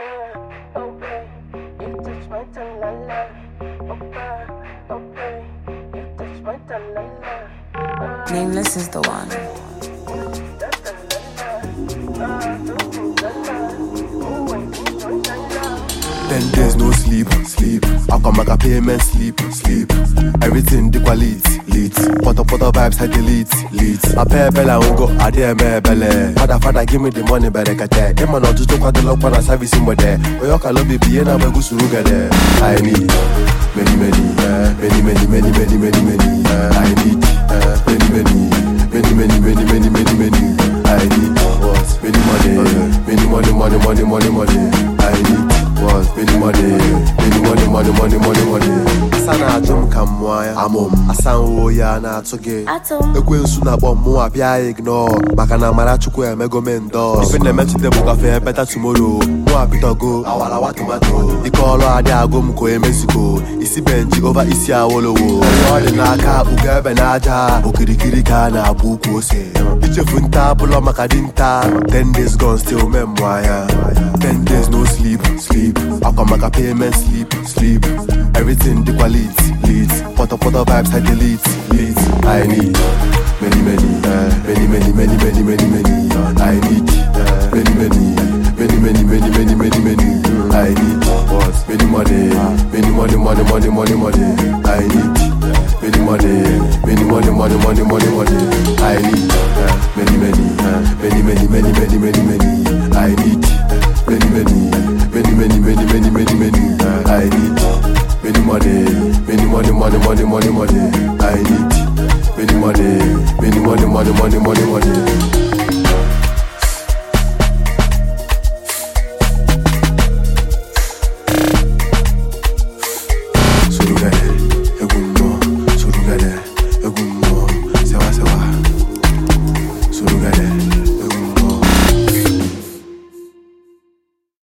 Okay, you touch my tongue, la la. Okay, you touch my tongue, la la. Nameless is the one. 10 days no sleep. I come back a payment sleep. Everything the quality lit. Photo vibes I delete. I pay bella ungo, I dare me belle. Father give me the money better kate. Emma not to talk at the lock when I service him with there. But you can love be and I'm a good sugar there. I need many. I need many. I need what? Many money. I need what? Many money. Asana ajum kamwaya amom. Asan ya na atoge. Ekwensu na bom mo apia ignore. Baka na mara chukwu emego mendo. Ife na mechi dem ka fe better tomorrow. Mo apito go. Awala wa tomato. Ikolo ade agom ko emesiko. Isi benji over isi awolowo. Odi na aka ugebe na aja. Okirikiri ka na abuku ose. Ichefunta bulo makadinta. 10 days gone still memoir. 10 days no sleep. I come back a payment sleep. Everything the quality lit. Photo vibes I delete. I need many. I need many. I need what? Many money. I need many money. I need many. I need many. I need many money. I need many money. Surugade, sewa, surugade.